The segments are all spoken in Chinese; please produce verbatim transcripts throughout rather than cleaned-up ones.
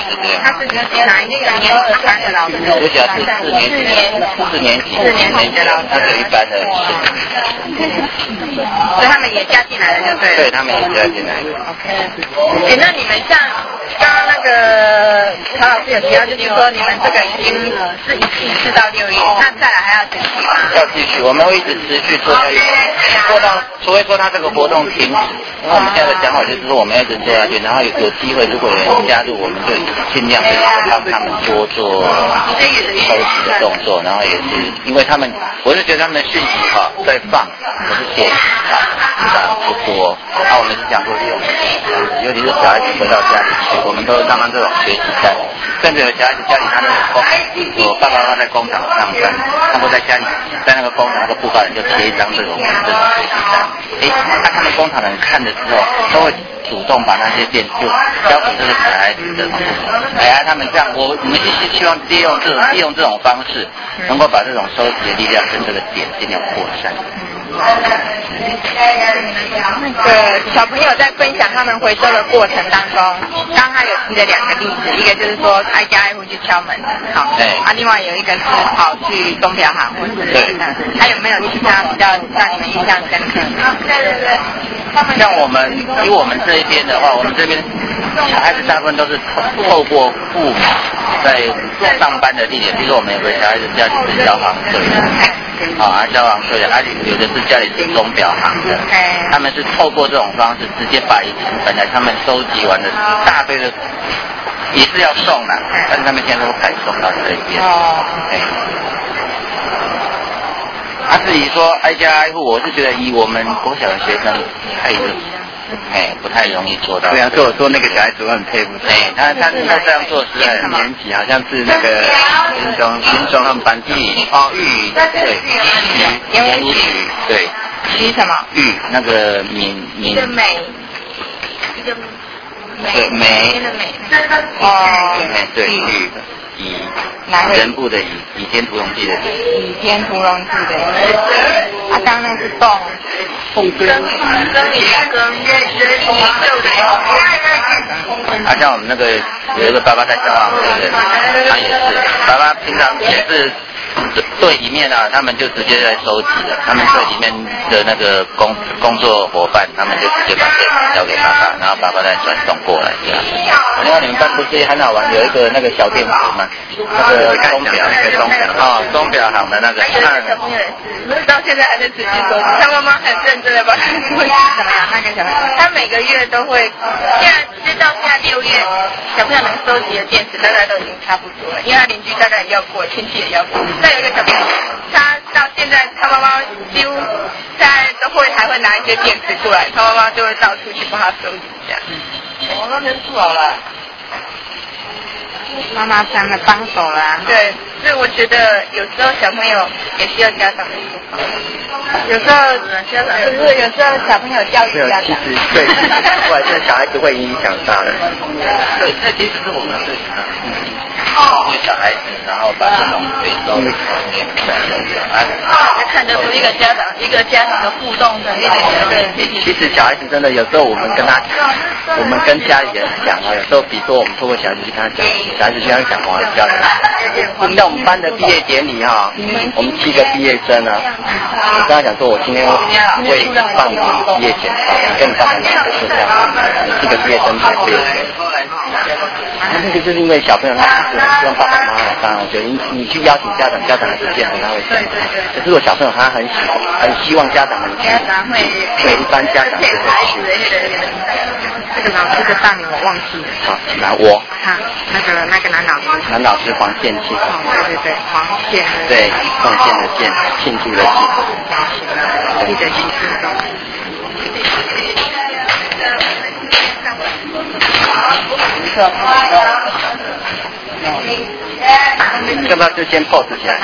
是这样。 他是哪一个年级班的老师？ 我想是四年级，四年级， 四年级的老师， 他是一般的四年级。所以他们也加进来了，就对了。 对，他们也加进来了。 OK。哎，那你们像刚刚那个曹老师有提到，就是说你们这个已经是一季四到六月，那再来还要继续吗？ 要继续，我们会一直持续做下去，做到除非说他这个活动停止。因为我们现在的想法就是说，我们要一直做下去，然后有有机会，如果有人加入，我们就尽量的帮他们多做收集的动作，然后也是因为他们，我是觉得他们的讯息哈在放，可是做少不多，那我们是讲说利用，尤其是小孩子回到家里去，我们都是刚刚这种学习在，甚至有小孩子家里他们工，我爸爸妈妈在工厂上班，他们在家里在那个工厂那个布告人就贴一张这种这种学习单，哎，那他们工厂的人看的时候都会主动把那些电就交给这个小孩子的，哎呀，他们这样，我我们就是希望利用这种利用这种方式，能够把这种收集的力量跟这个点尽量扩散。 那个小朋友在分享他们回收的过程当中，刚刚他有提了两个例子，一个就是说挨家挨户去敲门，好， 对， 啊，另外有一个是跑去钟表行，或者是还有没有其他比较让你们印象深刻？对对对。 像我们以我们这一边的话，我们这边小孩子大部分都是透过父母在上班的地点，比如说我们有个小孩子家里是消防队的，啊，消防队的，还有的是家里是钟表行的，他们是透过这种方式直接把以前本来他们收集完的一大堆的也是要送的，但是他们现在都改送到这一边。哦，对。啊，至于说挨家挨户，我是觉得以我们国小的学生太哎，不太容易做到。 对啊，所以我说那个小孩子我很佩服他。 哎，他他能够这样做是二年级，好像是那个云中云中他们班级哦玉对言武曲对曲什么玉那个闽闽一个美一个对美哦对玉以人部的以倚天屠龙记的倚天屠龙记的啊，刚刚那是动凤根跟跟也跟啊，像我们那个有一个爸爸在消防队的，他也是，爸爸平常也是队里面啊，他们就直接在收集的，他们队里面的那个工工作伙伴，他们就直接把电子交给爸爸，然后爸爸再转送过来这样。然后你们班不是很好玩，有一个那个小电池吗？那个钟表，那个钟表啊，钟表行的那个。 小朋友也是，到现在还在持续收集，他妈妈很认真的把它收集怎么样？那个小朋友，他每个月都会，现在其实到现在六月，小朋友能收集的电池大概都已经差不多了，因为他邻居大概也要过，亲戚也要过。再有一个小朋友，他到现在他妈妈几乎现在都会还会拿一些电池过来，他妈妈就会到处去帮他收集这样。 我那边做好了。 妈妈当了帮手啦，对，所以我觉得有时候小朋友也需要家长的协助，有时候家长就是有时候小朋友教育家长， 其实对，后来这小孩子会影响大人。 对，这其实是我们的事情啊。哦，小孩子，然后把这种回收的观念传授给他。 就看得出一个家长一个家庭的互动的那个对。 其实小孩子真的有时候我们跟他，我们跟家里人讲啊，有时候比如说我们透过小孩子去跟他讲，小孩子这样讲话教人。像我们班的毕业典礼哈，我们七个毕业生啊，我跟他讲说，我今天会放你毕业检查，跟你爸爸妈妈说这样，七个毕业生才毕业。那个就是因为小朋友他是很希望爸爸妈妈来帮，我觉得你你去邀请家长，家长也不见得他会想。可是我小朋友他很喜很希望家长们去，对，一般家长就会去。 这个老师的大名我忘记了。 好，那我。 他那个那个男老师。 男老师黄建庆。 哦，对对对，黄建。 对，奉献的献，庆祝的庆。 记得心中。 要不要就先 pose 起来？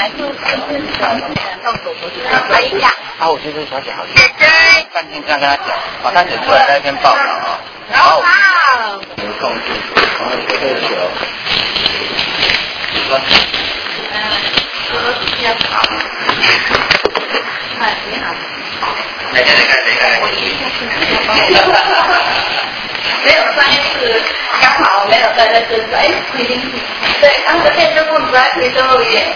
来一下。 啊，我觉得小姐好。姐姐。半天这样跟他讲，把他写出来在一篇报道啊。 好。 控制，然后这个球。 哎，你好。 来来来来来。 没有三次，刚好没有三在在宣传，已经对，然后现在就不来推动了耶。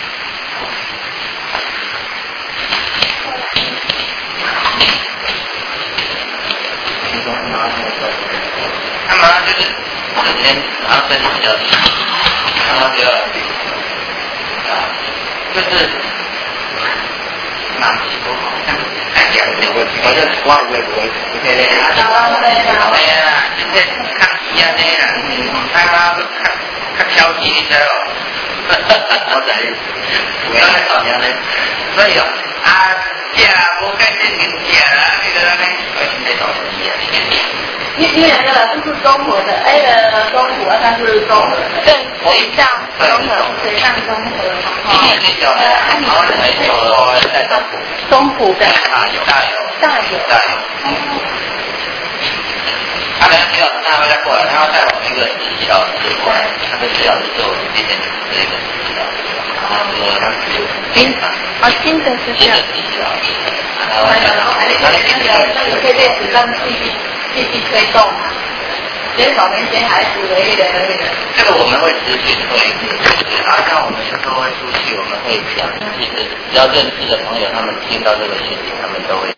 他马上就是整天然后身体比较低，然后就就是哪里都好像看起来有问题，我就我我我我天天啊，哎呀，现在看一样的啦，他看看消息你知道？我知，我在讲样的，所以啊，这我感觉你这啦，那个呢，我现在搞什么呀？ 因因为两个老师是综合的 ，A 的中普啊，它是综合的，对，水上综合，水上综合嘛，哈。 最小的，然后还有在中普， 中普的大有大有大有大有。他跟徐老师他会再过来，他要带我们一个实习老师过来，他跟徐老师做今天这个实习老师，然后说他是新的， 啊，新的是这样。 实习老师，然后他那个那个可以在纸上继续继续推动嘛，减少那些孩子的一个那个。 这个我们会持续推，然后像我们有时候会出去，我们会讲，其实只要认识的朋友，他们听到这个讯息，他们都会。